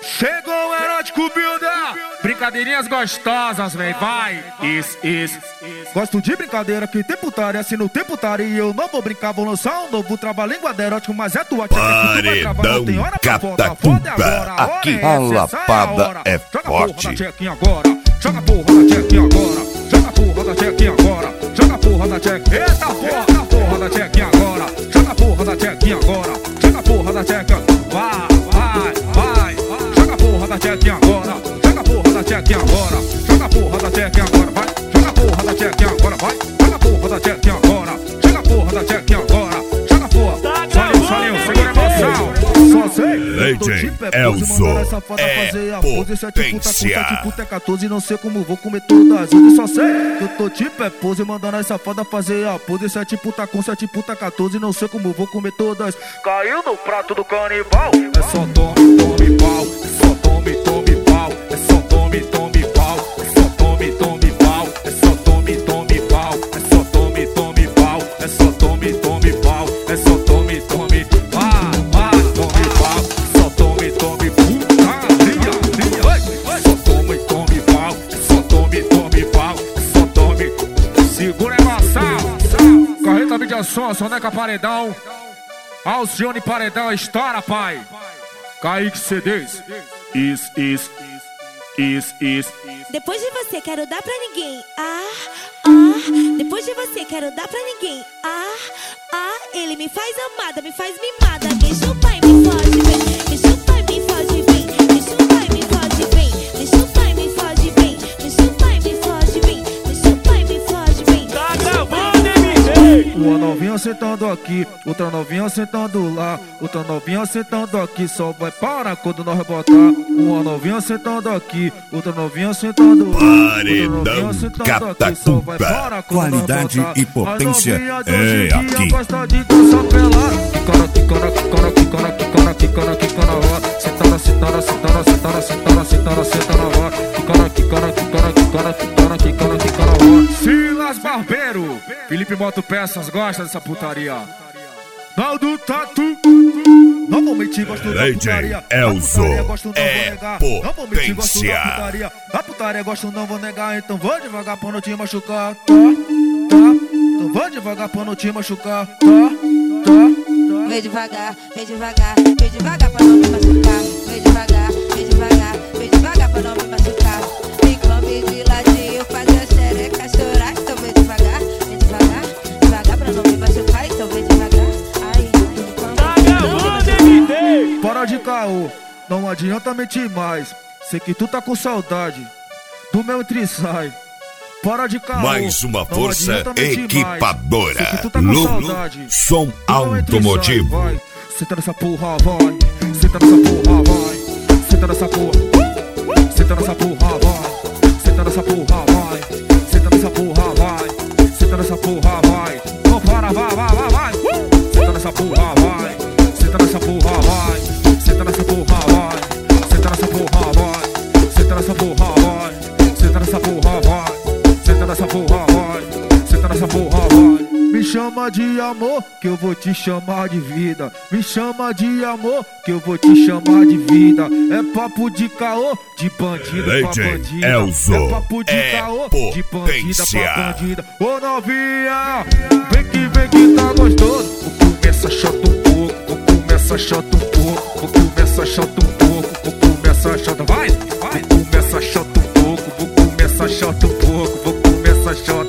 Chegou o erótico builder. Brincadeirinhas gostosas, vem, vai. Isso. Gosto de brincadeira que tem putaria. Se no tem putaria eu não vou brincar, vou lançar um novo trabalho-língua erótico, mas é tua Paredão Catatumba, aqui a lapada é forte. Joga a porra da chequinha agora. Joga a porra da chequinha agora. Joga a porra da chequinha. Eita porra da chequinha agora. Joga a porra da chequinha agora. Joga a porra da chequinha. Vai. Joga a porra da chequinha agora. Joga a porra da chequinha agora. Joga a porra da chequinha agora, vai. Joga a porra da chequinha agora, vai. Joga a porra da chequinha agora. Joga a porra da chequinha agora. Joga a porra. Salinho, segura a emoção. Só sei. Legend Elzo é potência. 14, não sei como vou comer todas hoje. Só sei que eu tô tipo é pose, mandando essa foda fazer a pose. 7 puta com 7 puta 14, não sei como vou comer todas. Caiu no prato do canibal. É só tome pau. É só tome pau. É só tome pau. É só tome pau. É só tome pau. É só tome pau. É só tome pau. É só tome pau. Tome pau. Só tome putaria. Só tome pau. Só tome pau. Só tome. Segura a emoção. Carreta mídia som, Soneca Paredão. Alcione Paredão, estoura, pai. Kaique CDs. Isso. Depois de você, quero dar pra ninguém. Depois de você, quero dar pra ninguém. Ele me faz amada, me faz mimada. Me chupa e me fode, vem. Me chupa e me fode, vem. Me chupa e me fode, vem. Me chupa e me fode, vem. Me chupa e me fode, vem. Me chupa e me fode, vem. Tá gravando, MG. Uma novinha sentando aqui, outra novinha sentando lá. Outra novinha sentando aqui, só vai parar quando nós botar. Uma novinha sentando aqui, outra novinha sentando lá. Paredão Catatumba, qualidade e potência é aqui. Gosta de dançar pelada. Quicana, ó. Quicana, ó. Silas Barbeiro, Felipe Moto Peças, gosta dessa putaria. Naldo Tatu. Normalmente gosto da putaria. Elzo é Normalmente gosto da potência. putaria. A putaria gosto, não vou negar. Então vou devagar pra não te machucar. Então vou devagar pra não te machucar. Vem devagar pra não me machucar. Vem devagar pra não me machucar. Vem come de ladinho, fazer a xereca chorar. Então vem devagar pra não me machucar. Então vem devagar. Para de caô, não adianta mentir mais. Sei que tu tá com saudade do meu entre-sai. Para de caô. Mais uma não força adianta mentir equipadora. mais. Sei que tu tá com Lulu saudade Som do meu entre-sai. Automotivo. Vai. Senta nessa porra, vai. Senta nessa porra, vai. Senta nessa porra. Senta nessa porra, vai. Senta nessa porra, vai. Senta nessa porra, vai. Senta nessa porra, vai. Não para, vai. Senta nessa porra, vai. Senta nessa porra, vai. Senta nessa porra, vai. Senta nessa porra, vai. Senta nessa porra, vai. Senta nessa porra, vai. Senta nessa porra, vai. Senta nessa porra, vai. Me chama de amor, que eu vou te chamar de vida. Me chama de amor, que eu vou te chamar de vida. É papo de caô, de bandido pra bandida. Elzo É papo de caô, de bandida pra bandida. Ô novinha, vem que tá gostoso. Vou começar chata um pouco, vou começar chata um pouco, vou começar chata um pouco, vou começar chata, vai. Vou começar chata um pouco, vou começar chata um pouco, vou começar chata.